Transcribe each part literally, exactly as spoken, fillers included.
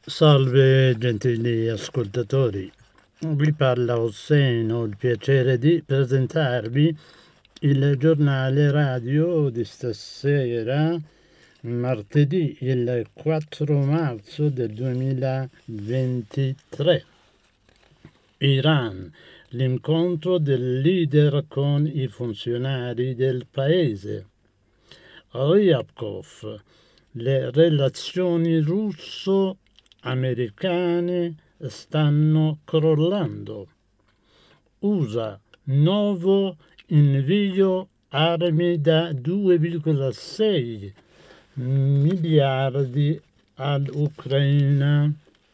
Salve gentili ascoltatori, vi parla Hossein, ho il piacere di presentarvi il giornale radio di stasera, martedì il quattro marzo del duemilaventitré. Iran, l'incontro del leader con i funzionari del paese. Ryabkov, le relazioni russo-americane stanno crollando. U S A, nuovo invio armi da due virgola sei miliardi all'Ucraina.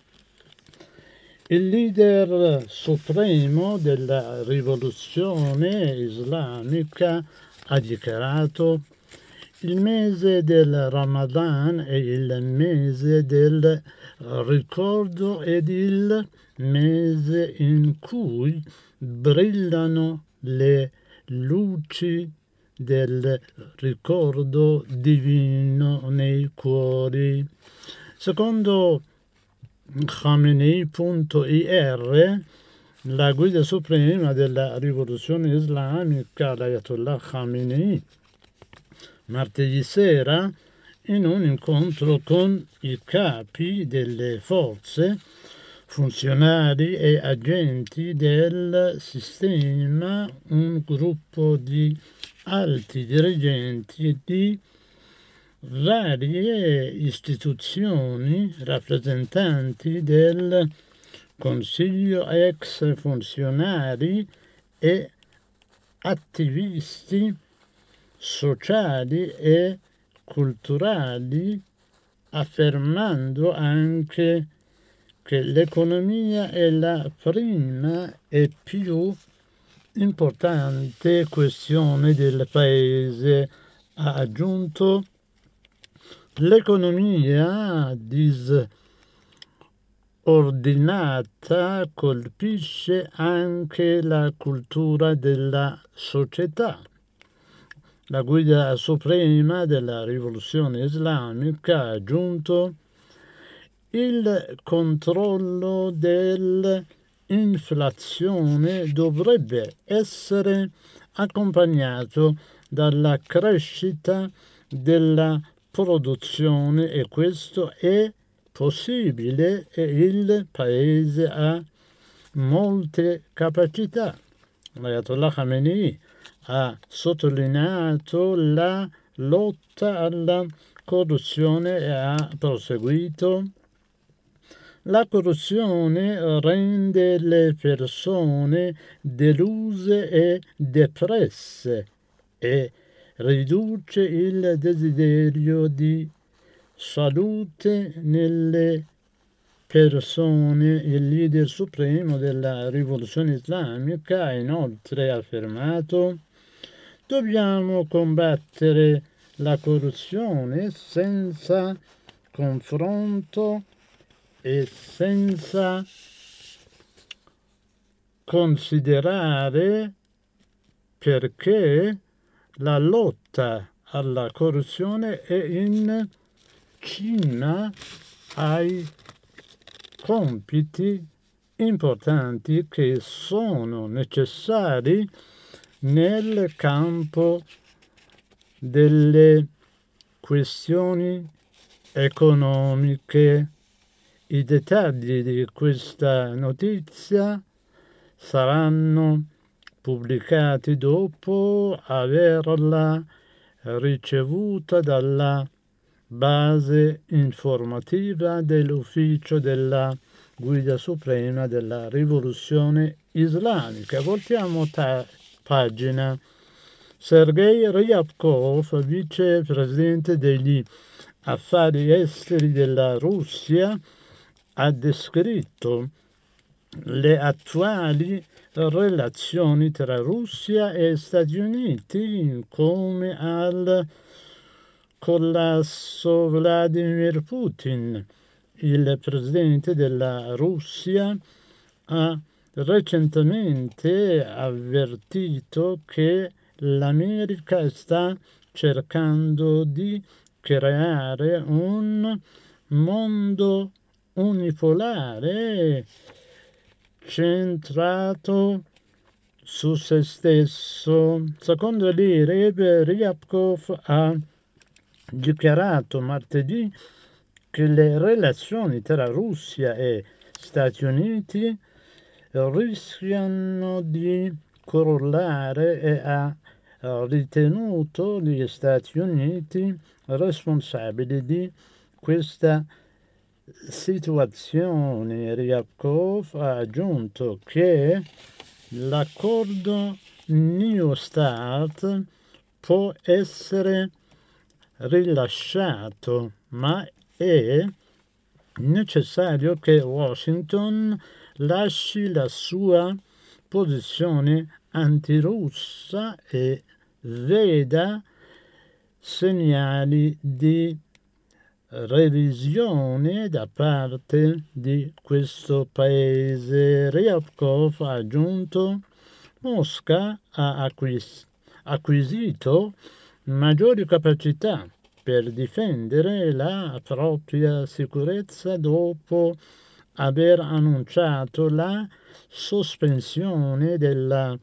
Il leader supremo della rivoluzione islamica ha dichiarato: il mese del Ramadan è il mese del ricordo ed il mese in cui brillano le luci del ricordo divino nei cuori. Secondo Khamenei punto I R, la guida suprema della rivoluzione islamica, l'Ayatollah Khamenei, martedì sera, in un incontro con i capi delle forze, funzionari e agenti del sistema, un gruppo di alti dirigenti di varie istituzioni, rappresentanti del Consiglio, ex funzionari e attivisti sociali e culturali, affermando anche che l'economia è la prima e più importante questione del paese. Ha aggiunto: l'economia disordinata colpisce anche la cultura della società. La guida suprema della rivoluzione islamica ha aggiunto: il controllo dell'inflazione dovrebbe essere accompagnato dalla crescita della produzione e questo è possibile e il paese ha molte capacità. L'Ayatollah Khamenei ha sottolineato la lotta alla corruzione e ha proseguito: la corruzione rende le persone deluse e depresse e riduce il desiderio di salute nelle persone. Il leader supremo della rivoluzione islamica ha inoltre affermato: dobbiamo combattere la corruzione senza confronto e senza considerare perché la lotta alla corruzione è in cima ai compiti importanti che sono necessari nel campo delle questioni economiche. I dettagli di questa notizia saranno pubblicati dopo averla ricevuta dalla base informativa dell'ufficio della guida suprema della rivoluzione islamica. Voltiamo ta- pagina. Sergei Ryabkov, vicepresidente degli affari esteri della Russia, ha descritto le attuali relazioni tra Russia e Stati Uniti come al collasso. Vladimir Putin, il presidente della Russia, ha recentemente avvertito che l'America sta cercando di creare un mondo unipolare, centrato su se stesso. Secondo lì, Ryabkov ha dichiarato martedì che le relazioni tra Russia e Stati Uniti rischiano di crollare e ha ritenuto gli Stati Uniti responsabili di questa situazione. Ryabkov ha aggiunto che l'accordo New START può essere rilasciato, ma è necessario che Washington lasci la sua posizione antirussa e veda segnali di revisione da parte di questo paese. Ryabkov ha aggiunto: Mosca ha acquis- acquisito maggiori capacità per difendere la propria sicurezza dopo aver annunciato la sospensione della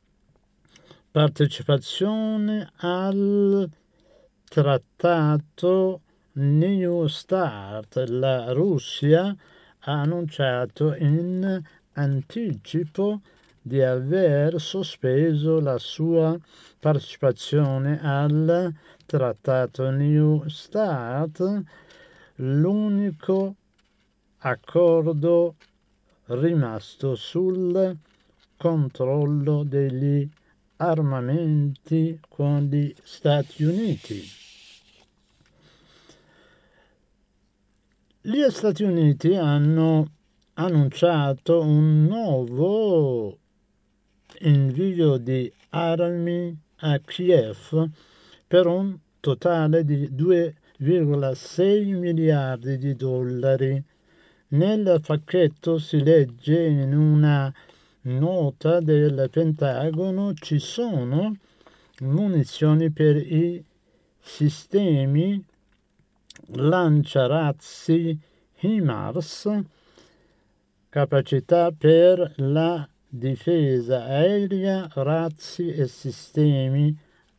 partecipazione al trattato New START. La Russia ha annunciato in anticipo di aver sospeso la sua partecipazione al trattato New START, l'unico accordo rimasto sul controllo degli armamenti con gli Stati Uniti. Gli Stati Uniti hanno annunciato un nuovo invio di armi a Kiev per un totale di due virgola sei miliardi di dollari. Nel pacchetto si legge in una nota del Pentagono: ci sono munizioni per i sistemi lanciarazzi HIMARS, capacità per la difesa aerea, razzi e sistemi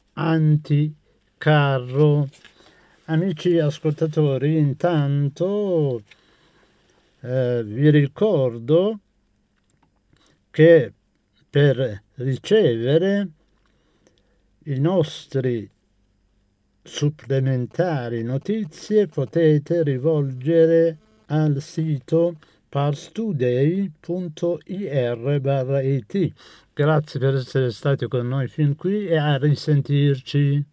anticarro. Amici ascoltatori, intanto eh, vi ricordo che per ricevere i nostri supplementari notizie potete rivolgere al sito parstoday punto ir barra it. Grazie per essere stati con noi fin qui e a risentirci.